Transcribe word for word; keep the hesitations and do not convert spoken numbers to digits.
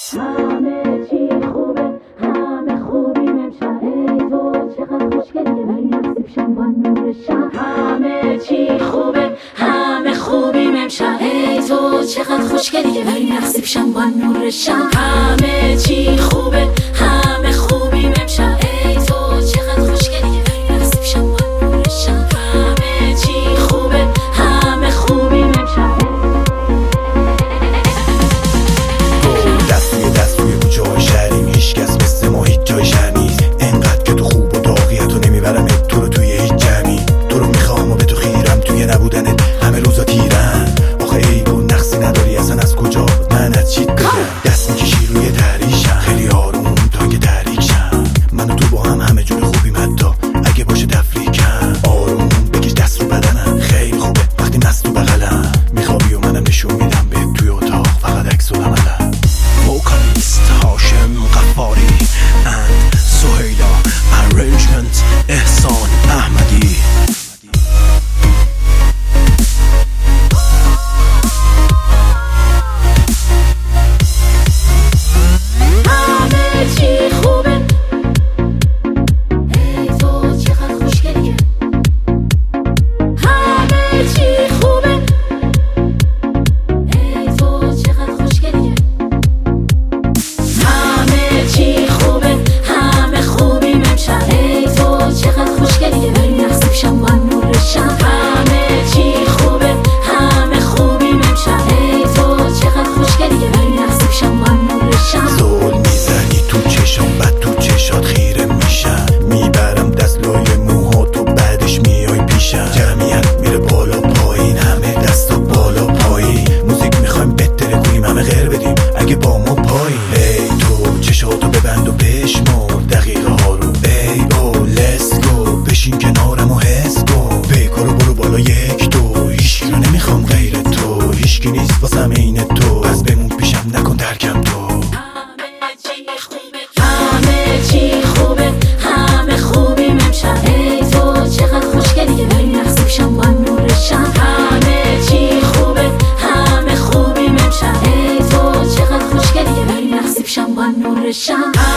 همه چی خوبه، همه خوبیم امشب. ای تو چقدر خوشگلی، ولی نصیب شم با نور شب. همه چی خوبه، همه خوبیم امشب. ای تو چقدر خوشگلی، ولی نصیب شم با نور شب. همه چی خوبه، همه خوبیم امشب. ای تو چقدر خوشگلی، ولی نصیب شم با نور شب. همه چی خوبه، همه خوبیم امشب. دست روی دست روی کوچه های شهریم، هیچ کس مثل ما هیچ جای شهر نیست. انقدر که تو خوب و داغیت و نمیبرمت تو رو توی هیچ جمعی. تو رو میخوام و به تو خیرم، توی نبودنت همه روزا تیرن. آخه ای تو نقصی نداری اصلا، از کجا من از چیت بگم؟ دست میکشی روی تحریشم، خیلی آروم تا که تحریک شم. من و تو با هم همه جور خوبیم، حتی اگه باشه تفریکم. آروم بکش دست رو بدنم، خیلی خوبه وقتی مست تو بغلم. میخوابی و منم نشون میدم بهت توی اتاق، فقط عکس و عملم. وکالیست هاشم غفاری and سهیلا، arrangement احسان احمدی. همه چی خوبه، ای تو چقدر خوشگلیه. همه چی خوبه، ای تو چقدر خوشگلیه. همه چی خوبه، همه خوبیم امشب. ای تو چقدر خوشگلیه، ولی نصیب شم با نور شب. همه چی خوبه، همه خوبیم امشب. ای تو چقدر خوشگلیه، ولی نصیب شم با نور شب. زل میزنی تو چشام، بعد تو چشات خیره میشم. میبرم دست لای موهات و بعدش میای پیشم. جمعیت میره بالا پایین، همه دستا بالا پایین. موزیک میخوایم بهتره کنیم، همه غیر بدیم اگه با ما پایین. ای تو چشاتو ببند و بشمار دقیقه ها رو. ای او لس گو، بشین کنارم و حس کن. بکارو برو بالا یک دو، هیچکی رو نمیخوام غیر تو. هیچکی نیست واسم عین تو، پس بمون پیشم نکن ترکم تو. همه چی خوبه، همه چی خوبه، همه خوبیم امشب. ای تو چقدر خوشگلیه، ولی نصیب شم با نور شب. همه چی خوبه، همه خوبیم امشب. ای تو چقدر خوشگلیه، ولی نصیب شم با نور شب.